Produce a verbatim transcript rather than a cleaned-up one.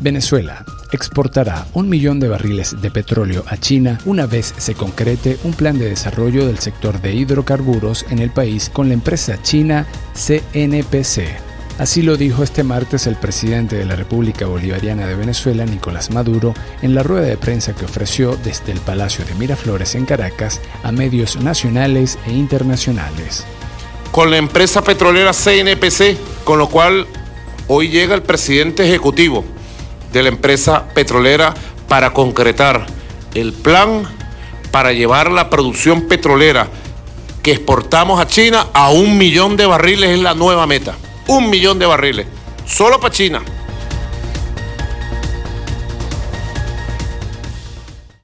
Venezuela exportará un millón de barriles de petróleo a China una vez se concrete un plan de desarrollo del sector de hidrocarburos en el país con la empresa china C N P C. Así lo dijo este martes el presidente de la República Bolivariana de Venezuela, Nicolás Maduro, en la rueda de prensa que ofreció desde el Palacio de Miraflores en Caracas a medios nacionales e internacionales. Con la empresa petrolera C N P C, con lo cual hoy llega el presidente ejecutivo de la empresa petrolera para concretar el plan para llevar la producción petrolera que exportamos a China a un millón de barriles. Es la nueva meta, un millón de barriles, solo para China.